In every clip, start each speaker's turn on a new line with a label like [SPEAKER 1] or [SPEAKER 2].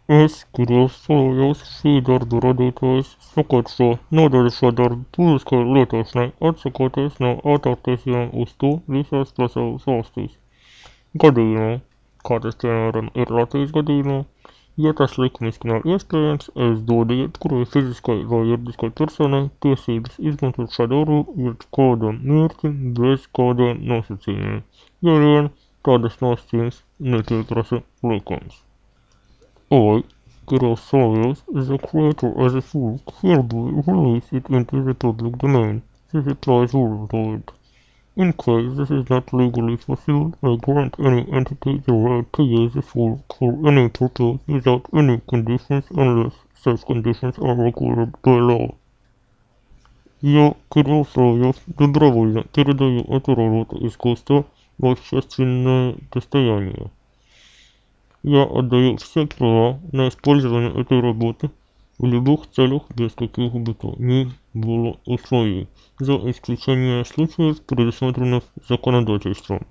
[SPEAKER 1] Es kirjastajus siirdu radītājs sakārto nodaļas darbu publiskai lietošanai, atsaucoties no autotiesībām uz to visās pasaules valstīs. Gadījumā, kā tas piemēram ir Latvijas gadījumā, ja tas likumiski nav iespējams, es dodu jebkurai fiziskai vai juridiskai personai tiesības izmantot šādu darbu jebkādam mērķim bez kādiem nosacījumiem, ja vien tādas nosacījumus nepieprasa likums. I, Kirillov is the creator as a book hereby release it into the public domain. This applies worldwide. In case this is not legally possible, I grant any entity the right to use the work for any purpose without any conditions unless such conditions are required by law. Я, Кирилл Соловьев, добровольно передаю эту работу искусства в общественное достояние. Я отдаю все права на использование этой работы в любых целях без каких бы то ни было условий, за исключением случаев, предусмотренных законодательством.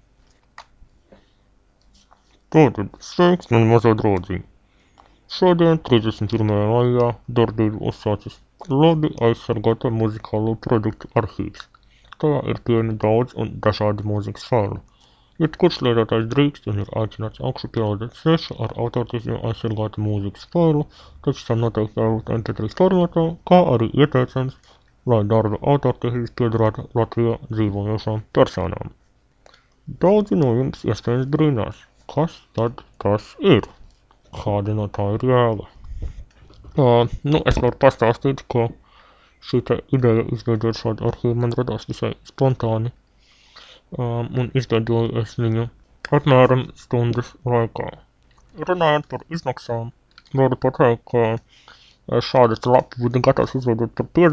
[SPEAKER 1] Tātad sveiks, man mazā draudziņ. Šodien, 31. maijā, darbību uzsācis labi aizsargāta muzikālo produktu arhīvs. Tajā ir pieejami daudz un dažādi mūzikas faili. Jebkurš lietotājs drīkst un ir aicināts augšupielādēt svešu ar autortiesībām aizsargātu mūzikas failu, taču tam noteikti jābūt MP3 formātā, kā arī ieteicams, lai darba autortiesības piederētu Latvijā dzīvojošām personām. Daudzi no jums iespējams brīnās, kas tad tas ir? Kāda no tā ir jēga? Es varu pastāstīt, ka šī ideja izveidot šādu arhīvu man radās visai spontāni. Un izveidoju es viņu apmēram stundas laikā. Runājot par izmaksām, varu pateikt, ka šādu lapu būtu gatavs izveidot par